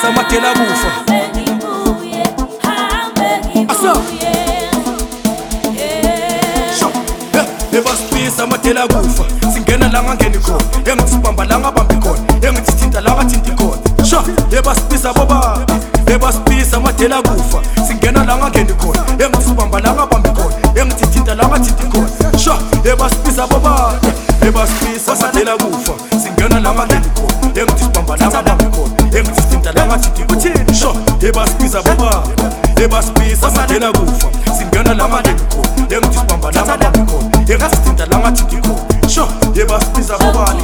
ebasipisa amadela kufa ebasipisa amadela kufa singena la ngangeni khona engithi sibamba la ngabambi khona engithi thinta la ngathinti khona sho ebasipisa boba ebasipisa amadela kufa singena la ngangeni khona engithi sibamba la ngabambi khona engithi thinta la ngathinti khona sho ebasipisa boba ebasipisa amadela kufa singena la ngangeni khona engithi sibamba la ngabambi khona engithi thinta la ngathinti khona sho ebasipisa boba ebasipisa amadela kufa singena la ngangeni khona engithi sibamba la ngabambi khona engithi thinta la ngathinti khona sho ebasipisa boba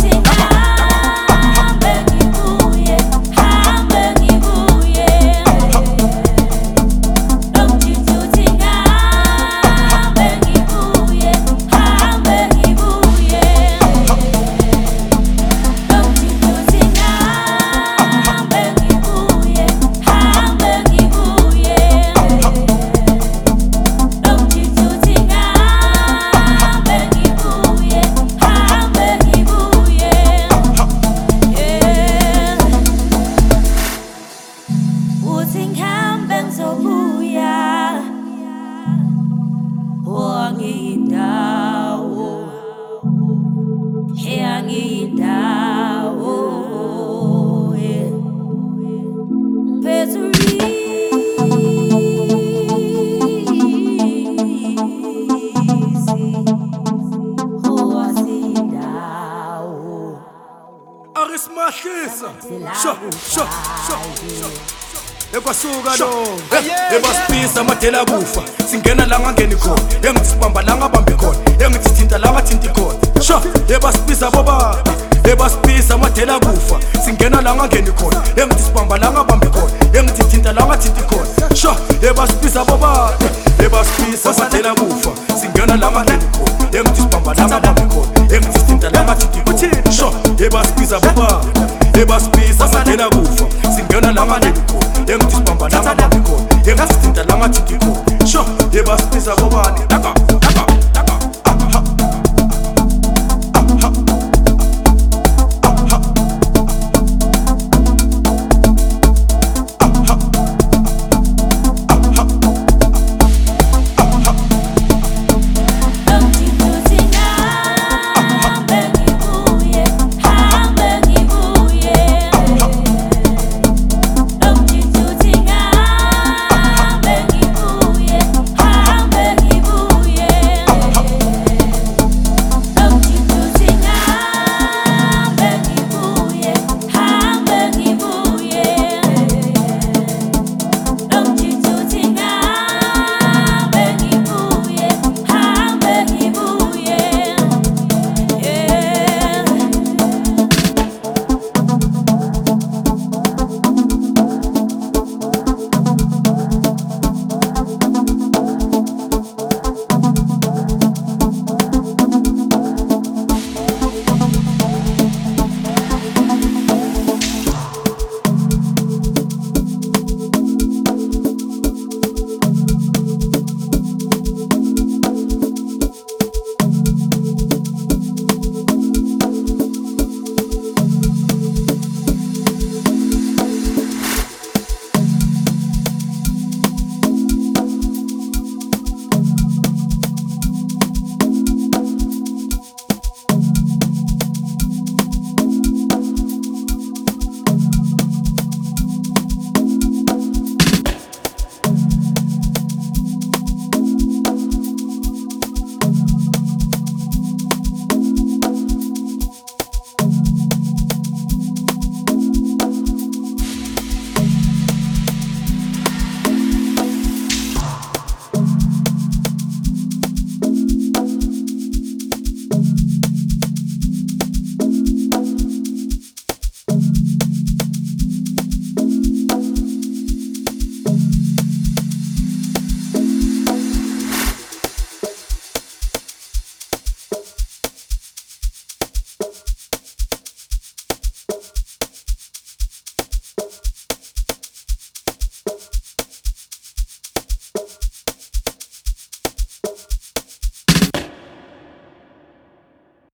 Arismahlisa sho ekwasuka lo ebasipisa amadela kufa singena la ngangeni khona engithi sibamba la ngabambi khona engithi thinta la ngathinti khona sho ebasipisa boba ebasipisa amadela kufa singena la ngangeni khona engithi sibamba la ngabambi khona engithi thinta la ngathinti khona sho ebasipisa boba ebasipisa amadela kufa singena la ngangeni khona engithi sibamba la ngabambi khona engithi thinta la ngathinti khona sho ebasipisa boba ebasipisa amadela kufa